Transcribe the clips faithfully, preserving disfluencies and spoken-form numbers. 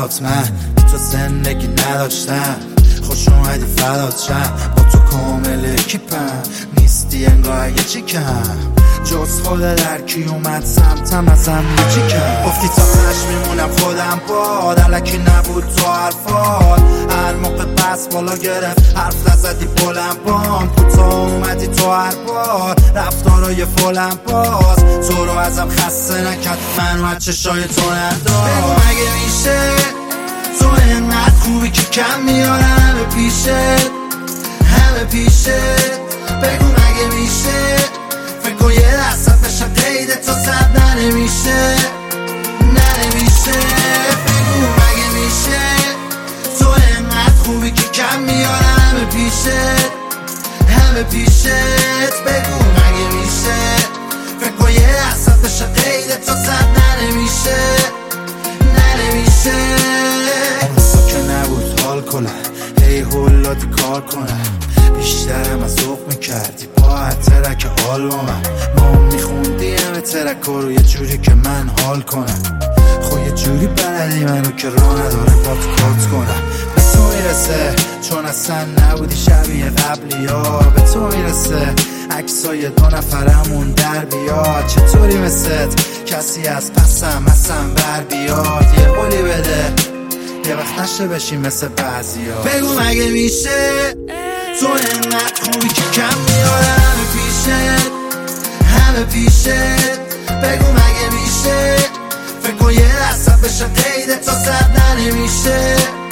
برات من تو زندگی نداشتم، خوش اومدی فدات شم، با تو کامل کیپم، نیستی انگار یه چی کم، جز خود در کی اومد سمتم ازم یکی کم. گفتی تا پش میمونم خودم باد، علکی نبود تو حرفات، هر موقع بس بالا گرفت حرف نزدی بلند بام، کوتاه اومدی تو هر بار رفتارای فولم باز، تو رو ازم خسته نکرد منو از چشای تو ندار. بگو مگه میشه تو اینقدر خوبی که کم میارم همه پیشت همه پیشت، بگو مگه میشه فکر کن یه دستت بشم قید تو زد ننمیشه ننمیشه، بگو مگه میشه تو اینقدر خوبی که کم میارم همه پیشت همه پیشت، بگو مگه میشه فکر کن یه دستت بشم قید تو زد ننمیشه ننمیشه. اون که نبود حال کنم هی هولادی کار کنم، بیشترم از ذوق میکردی با هر ترک آلبومم، ما میخوندی همه ترک رو یه جوری که من حال کنم، خب یه جوری بلدی منو که راه نداره با تو کات کنم. به تو میرسه چون اصلا نبودی شبیه قبلی ها، به تو میرسه عکسای دو نفرمون در بیاد، چطوری مثل کسی از پسم اصلا بر بیاد، یه قولی بده یه وقت نشه بشیم مثل بعضی ها. بگو مگه میشه تو اینقدر خوبی که کم میارم همه پیشت همه پیشت، بگو مگه میشه فکر کن یه دستت بشه قید تو زد ننمیشه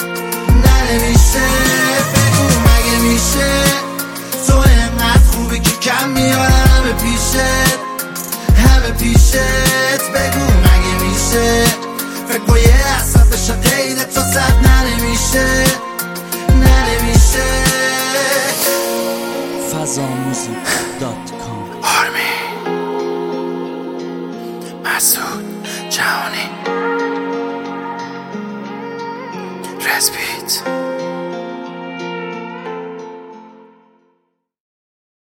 ننمیشه، بگو مگه میشه تو اینقدر خوبی که کم میارم همه پیشت همه پیشت، بگو مگه میشه فکر کن یه دستت بشه قید تو زد ننمیشه ننمیشه. فضاموزیک دات کام آرمین مسعود جهانی رسپیت